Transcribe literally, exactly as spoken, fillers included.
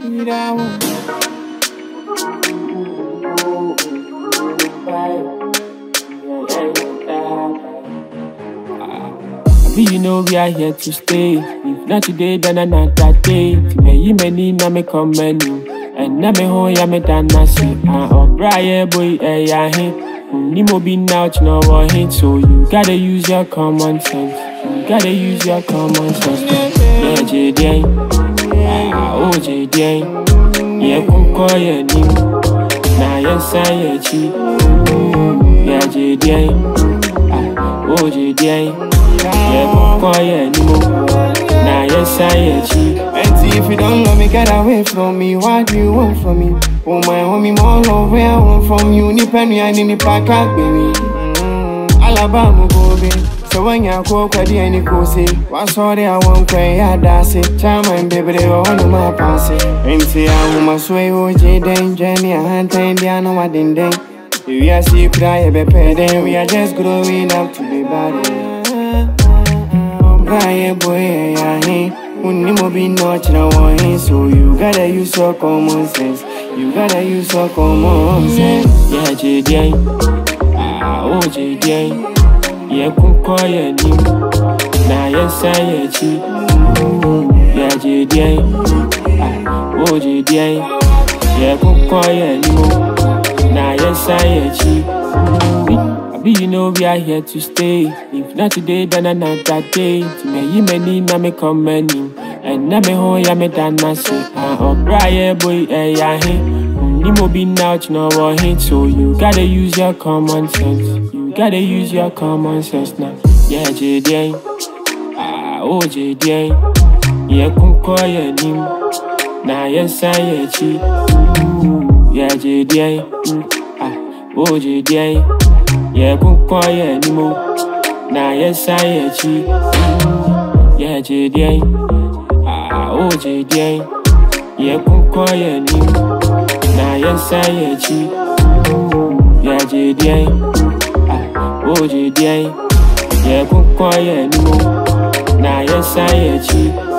You know we are here to stay. If not today, then another day. Me many na me come menu. And na me home ya me dana see. Ah, oh, Brian boy, eh ya he. Ni mo be out no one hit. So you gotta use your common sense. You gotta use your common sense. Yeah, J D. Ah, oh J D. Yeah, come call your name. Na yes I yeah chi. Yeah, J D. Ah, oh J D. Yeah, come call your name. Na yes I yeah chi. And if you don't love me, get away from me. What do you want from me? Oh my homie, more love where I want from you. Ni penny and ni pack out, baby. Alabama, baby. So when you go, kwadi any kose. What's all they I want, kway ya dasi. Charming baby, they all on my pass. And say I want my sway, O J Den, Jenny, a hand, Indiana, what in day. If we are see cry, a better then we are just growing up to be bad. Brian boy, I ain't. When you be not no one, so you gotta use your common sense. You gotta use your common sense. Yeah, J D. Ah, oh J D. Yeah, come call your name. Na yes I yeah chi. Yeah, J D. Ah, oh J D. Yeah, come call your name. Na yes I yeah chi. You know we are here to stay. If not today, then another day. Me many na me come many. And na me home ya me dana see. Ah, oh Brian boy, eh ya he. Ni mo be out no one hit. So you gotta use your common sense. You gotta use your common sense now. Yeah, J D. Ah, oh J D. Yeah, come call your name. Na yes I yeah chi. Yeah, J D. Ah, oh J D. Yeah, come call your name. Na yes I yeah chi. Yeah, J D. Ah, oh J D. Yeah, come call your name. Na yes I yeah chi. Yeah, J D. Ah, oh J D. Yeah, come call your name. Na yes I yeah chi.